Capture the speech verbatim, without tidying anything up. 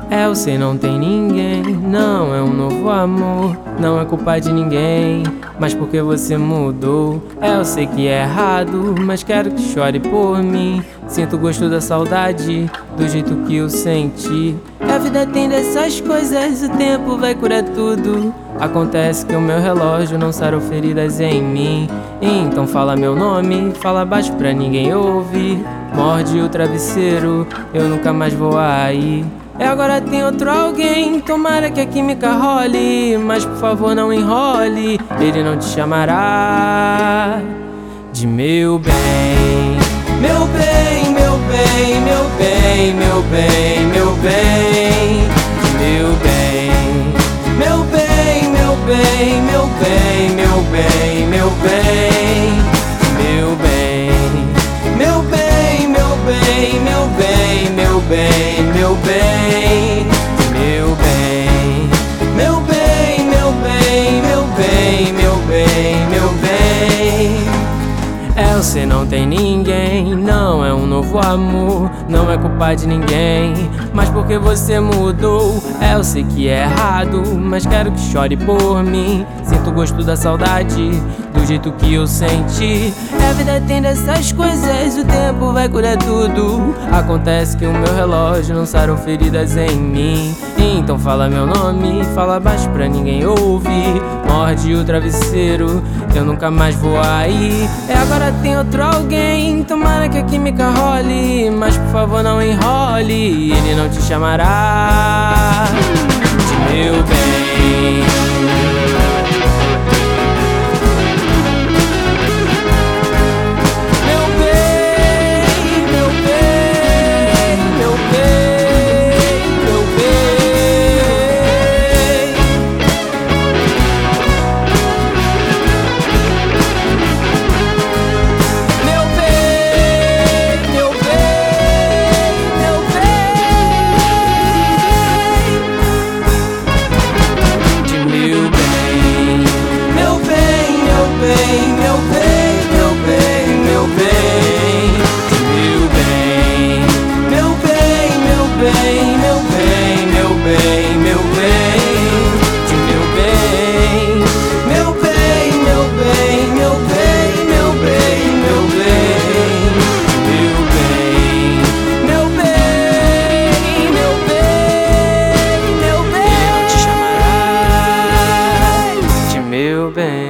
É, eu sei, não tem ninguém, não é um novo amor, não é culpa de ninguém, mas porque você mudou. É, eu sei que é errado, mas quero que chore por mim. Sinto o gosto da saudade, do jeito que eu senti. A vida tem dessas coisas, o tempo vai curar tudo. Acontece que o meu relógio não sarou feridas em mim. Então fala meu nome, fala baixo pra ninguém ouvir. Morde o travesseiro, eu nunca mais vou aí. E agora tem outro alguém, tomara que a química role, mas por favor não enrole, ele não te chamará de meu bem. Meu bem, meu bem, meu bem, meu bem, meu bem, de meu bem. Meu bem, meu bem, meu bem, meu bem, meu bem, de meu bem. Meu bem, meu bem, meu bem, meu bem, meu bem, meu bem, meu bem, meu bem, meu bem, meu bem, meu bem. É, você não tem ninguém, não é um novo amor, não é culpa de ninguém, mas porque você mudou. É, eu sei que é errado, mas quero que chore por mim. Sinto o gosto da saudade, do jeito que eu senti. É, a vida tem dessas coisas, o tempo vai curar tudo. Acontece que o meu relógio não sarou feridas em mim. Então fala meu nome, fala baixo pra ninguém ouvir. Morde o travesseiro, eu nunca mais vou aí. É, agora tem outro alguém, tomara que a química role, mas por favor não enrole, ele não te chamará de meu bem. Meu bem.